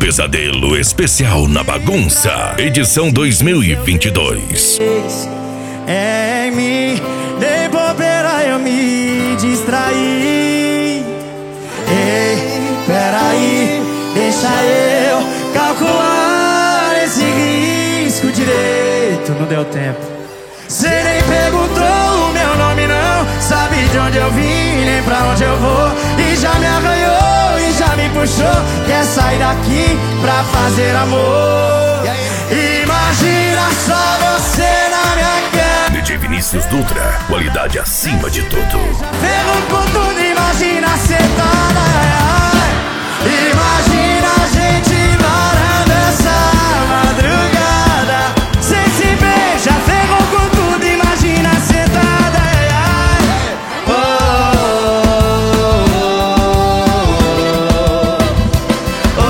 Pesadelo Especial na Bagunça, edição 2022. Em mim, de bobeira eu me distraí. Ei, peraí, deixa eu calcular esse risco direito. Não deu tempo. Cê nem perguntou o meu nome não, sabe de onde eu vim, nem pra onde eu vou. E já me arranhou e já me puxou, quer sair daqui pra fazer amor. Imagina só você na minha cama. DJ Vinícius Dutra, qualidade acima de tudo. Ferro com tudo, imagina sentada. Imagina a gente varando essa madrugada. Cê se beija, ferro com tudo, imagina sentada. Oh, oh, oh,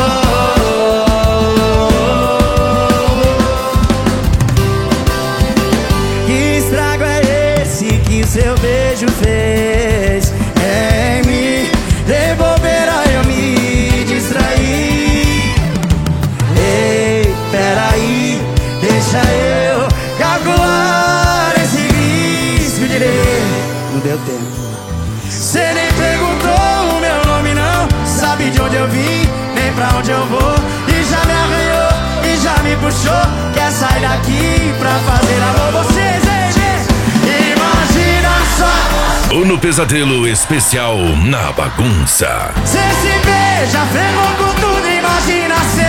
oh. Que estrago é esse que seu beijo fez em mim? De bobeira eu me distraí. Ei, peraí, deixa eu calcular esse risco direito. Não deu tempo. Cê nem perguntou o meu nome não, sabe de onde eu vim, nem pra onde eu vou. E já me arranhou e já me puxou, quer sair daqui pra fazer amor. Vocês, imagina só. No Pesadelo Especial na Bagunça. Cê se beija, ferrou com tudo, imagina